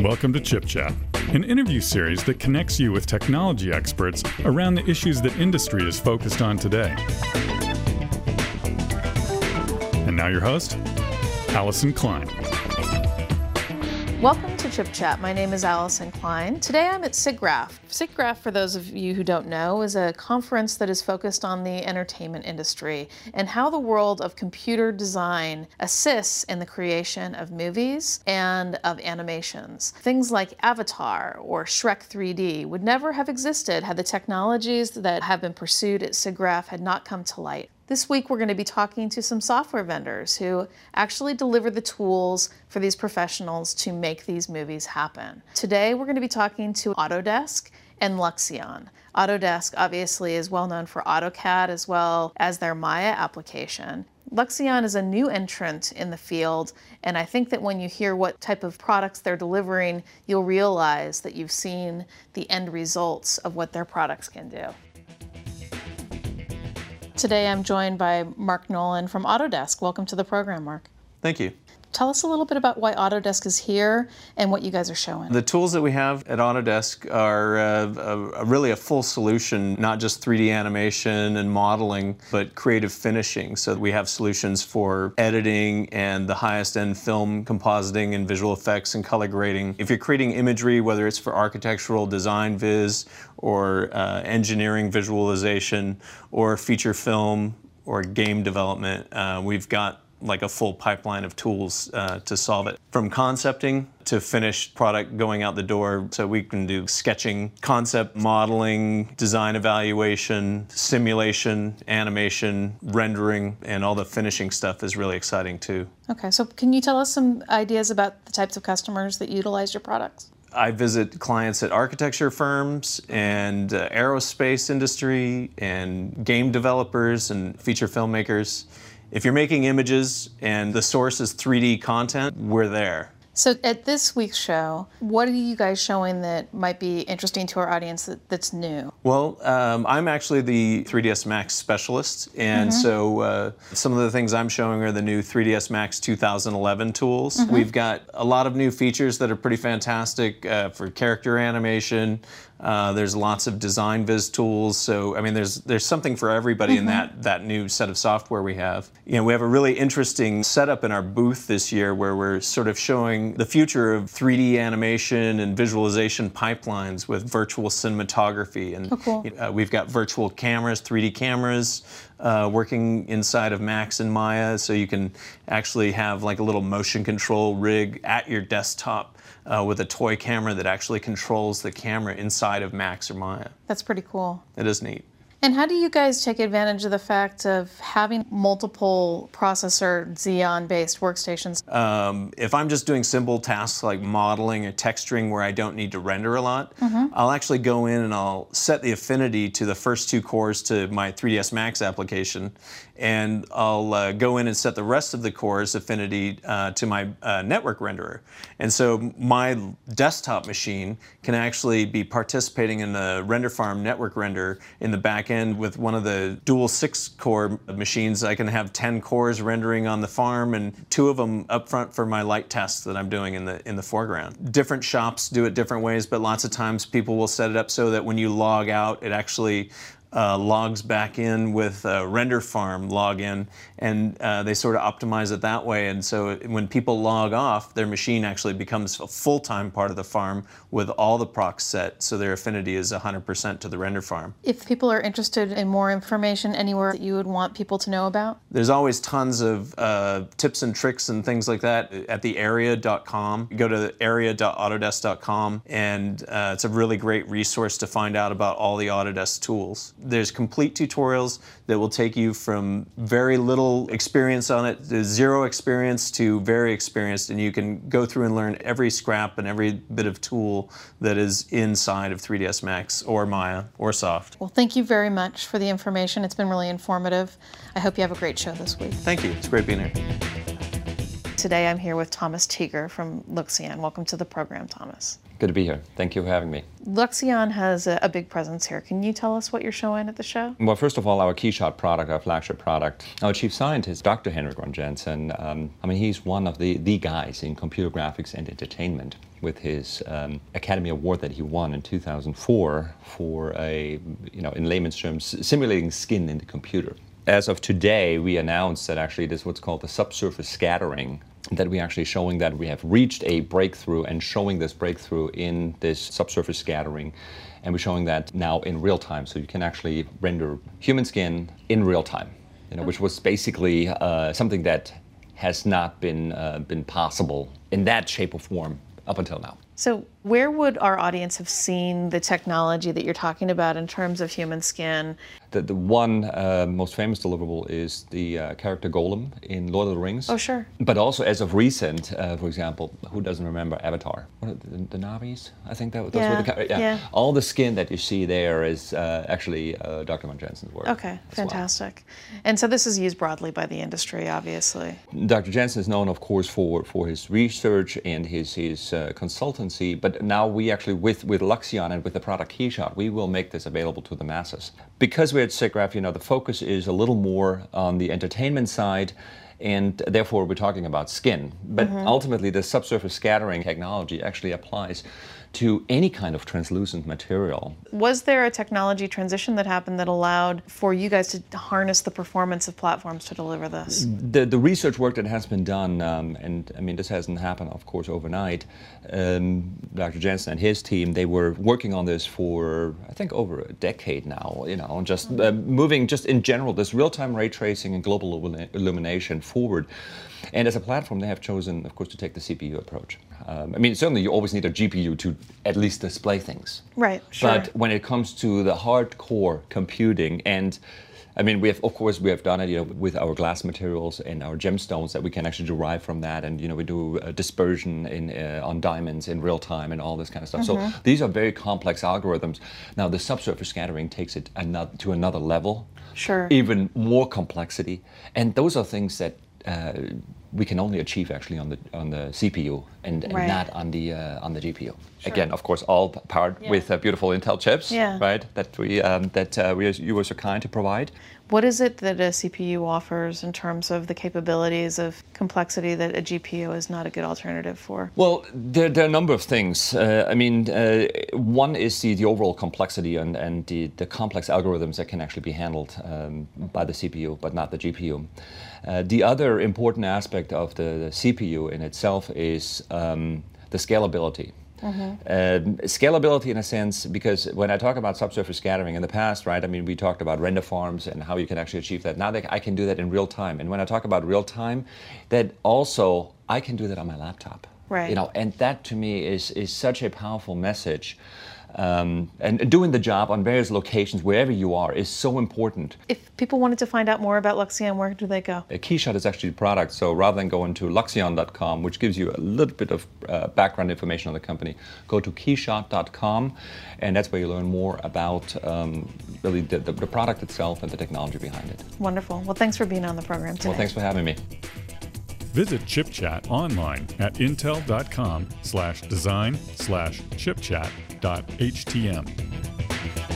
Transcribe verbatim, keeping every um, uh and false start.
Welcome to Chip Chat, an interview series that connects you with technology experts around the issues that industry is focused on today. And now your host, Allison Klein. Welcome to Chip Chat. My name is Allison Klein. Today I'm at SIGGRAPH. SIGGRAPH, for those of you who don't know, is a conference that is focused on the entertainment industry and how the world of computer design assists in the creation of movies and of animations. Things like Avatar or Shrek three D would never have existed had the technologies that have been pursued at SIGGRAPH had not come to light. This week we're going to be talking to some software vendors who actually deliver the tools for these professionals to make these movies happen. Today we're going to be talking to Autodesk and Luxion. Autodesk obviously is well known for AutoCAD as well as their Maya application. Luxion is a new entrant in the field, and I think that when you hear what type of products they're delivering, you'll realize that you've seen the end results of what their products can do. Today I'm joined by Mark Nolan from Autodesk. Welcome to the program, Mark. Thank you. Tell us a little bit about why Autodesk is here and what you guys are showing. The tools that we have at Autodesk are uh, a, a really a full solution, not just three D animation and modeling, but creative finishing. So we have solutions for editing and the highest end film compositing and visual effects and color grading. If you're creating imagery, whether it's for architectural design viz or uh, engineering visualization or feature film or game development, uh, we've got like a full pipeline of tools uh, to solve it. From concepting to finished product going out the door. So we can do sketching, concept modeling, design evaluation, simulation, animation, rendering, and all the finishing stuff is really exciting too. Okay, so can you tell us some ideas about the types of customers that utilize your products? I visit clients at architecture firms and uh, aerospace industry and game developers and feature filmmakers. If you're making images and the source is three D content, we're there. So at this week's show, what are you guys showing that might be interesting to our audience that, that's new? Well, um, I'm actually the three D S Max specialist, and mm-hmm. so uh, some of the things I'm showing are the new three D S Max two thousand eleven tools. Mm-hmm. We've got a lot of new features that are pretty fantastic uh, for character animation. Uh, there's lots of design viz tools, so I mean, there's there's something for everybody mm-hmm. in that that new set of software we have. You know, we have a really interesting setup in our booth this year where we're sort of showing the future of three D animation and visualization pipelines with virtual cinematography, and oh, cool. uh, we've got virtual cameras, three D cameras. Uh, working inside of Max and Maya, so you can actually have like a little motion control rig at your desktop uh, with a toy camera that actually controls the camera inside of Max or Maya. That's pretty cool. It is neat. And how do you guys take advantage of the fact of having multiple processor Xeon-based workstations? Um, if I'm just doing simple tasks like modeling or texturing where I don't need to render a lot, mm-hmm. I'll actually go in and I'll set the affinity to the first two cores to my three D S Max application, and I'll uh, go in and set the rest of the cores affinity uh, to my uh, network renderer. And so my desktop machine can actually be participating in the render farm network render in the back end with one of the dual six core machines. I can have ten cores rendering on the farm and two of them up front for my light tests that I'm doing in the in the foreground. Different shops do it different ways, but lots of times people will set it up so that when you log out, it actually Uh, logs back in with a render farm login, and uh, they sort of optimize it that way. And so when people log off, their machine actually becomes a full-time part of the farm with all the procs set, so their affinity is one hundred percent to the render farm. If people are interested in more information anywhere that you would want people to know about? There's always tons of uh, tips and tricks and things like that at the area dot com. You go to area dot autodesk dot com, and uh, it's a really great resource to find out about all the Autodesk tools. There's complete tutorials that will take you from very little experience on it, to zero experience, to very experienced, and you can go through and learn every scrap and every bit of tool that is inside of three D S Max or Maya or Soft. Well, thank you very much for the information. It's been really informative. I hope you have a great show this week. Thank you. It's great being here. Today I'm here with Thomas Teeger from Luxion. Welcome to the program, Thomas. Good to be here. Thank you for having me. Luxion has a, a big presence here. Can you tell us what you're showing at the show? Well, first of all, our KeyShot product, our flagship product, our chief scientist, Doctor Henrik Rønn Jensen, um, I mean, he's one of the, the guys in computer graphics and entertainment with his um, Academy Award that he won in two thousand four for a, you know, in layman's terms, simulating skin in the computer. As of today, we announced that actually this is what's called the subsurface scattering, that we're actually showing that we have reached a breakthrough and showing this breakthrough in this subsurface scattering. And we're showing that now in real time. So you can actually render human skin in real time, you know, which was basically uh, something that has not been, uh, been possible in that shape or form up until now. So where would our audience have seen the technology that you're talking about in terms of human skin? The, the one uh, most famous deliverable is the uh, character Golem in Lord of the Rings. Oh, sure. But also, as of recent, uh, for example, who doesn't remember Avatar? What are the, the Na'vis? I think that, that's yeah, what the yeah. yeah. All the skin that you see there is uh, actually uh, Doctor Rønn Jensen's work. Okay, fantastic. Well. And so this is used broadly by the industry, obviously. Doctor Jensen is known, of course, for, for his research and his, his uh, consultancy, but now we actually, with, with Luxion and with the product KeyShot, we will make this available to the masses. Because we're at SIGGRAPH, you know, the focus is a little more on the entertainment side, and therefore we're talking about skin. But mm-hmm. ultimately, the subsurface scattering technology actually applies to any kind of translucent material. Was there a technology transition that happened that allowed for you guys to harness the performance of platforms to deliver this? The, the research work that has been done, um, and I mean, this hasn't happened, of course, overnight. Um, Doctor Jensen and his team, they were working on this for, I think, over a decade now, you know, just uh, moving just in general, this real-time ray tracing and global illumination forward. And as a platform, they have chosen, of course, to take the C P U approach. Um, I mean, certainly you always need a G P U to at least display things. Right, sure. But when it comes to the hardcore computing, and I mean, we have, of course, we have done it, you know, with our glass materials and our gemstones that we can actually derive from that, and you know, we do uh, dispersion in uh, on diamonds in real time and all this kind of stuff. Mm-hmm. So these are very complex algorithms. Now, the subsurface scattering takes it another, to another level. Sure. Even more complexity, and those are things that Uh, we can only achieve actually on the on the C P U and, and right. not on the uh, on the G P U. Sure. Again, of course, all powered yeah. with uh, beautiful Intel chips, yeah. right? That we um, that uh, we you were so kind to provide. What is it that a C P U offers in terms of the capabilities of complexity that a G P U is not a good alternative for? Well, there, there are a number of things. Uh, I mean, uh, one is the, the overall complexity and, and the, the complex algorithms that can actually be handled um, by the C P U, but not the G P U. Uh, the other important aspect of the, the C P U in itself is um, the scalability. Mm-hmm. Uh, scalability in a sense, because when I talk about subsurface scattering in the past, right, I mean, we talked about render farms and how you can actually achieve that. Now that I can do that in real time. And when I talk about real time, that also, I can do that on my laptop. Right. You know, and that to me is, is such a powerful message. Um, and doing the job on various locations, wherever you are, is so important. If people wanted to find out more about Luxion, where do they go? Uh, KeyShot is actually the product, so rather than going to luxion dot com, which gives you a little bit of uh, background information on the company, go to keyshot dot com, and that's where you learn more about um, really the, the, the product itself and the technology behind it. Wonderful. Well, thanks for being on the program today. Well, thanks for having me. Visit ChipChat online at intel dot com slash design slash chipchat dot H T M.